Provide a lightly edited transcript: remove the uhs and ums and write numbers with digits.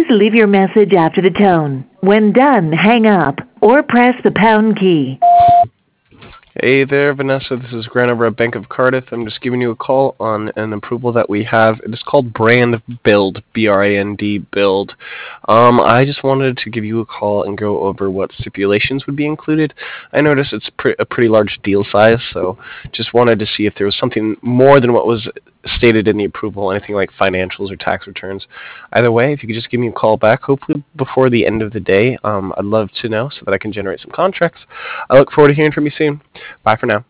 leave your message after the tone. When done, hang up or press the pound key. Hey there, Vanessa. This is Grant over at Bank of Cardiff. I'm just giving you a call on an approval that we have. It is called Brand Build, B-R-A-N-D Build. I just wanted to give you a call and go over what stipulations would be included. I noticed it's a pretty large deal size, so just wanted to see if there was something more than what was stated in the approval, anything like financials or tax returns. Either way, if you could just give me a call back, hopefully before the end of the day, I'd love to know so that I can generate some contracts. I look forward to hearing from you soon. Bye for now.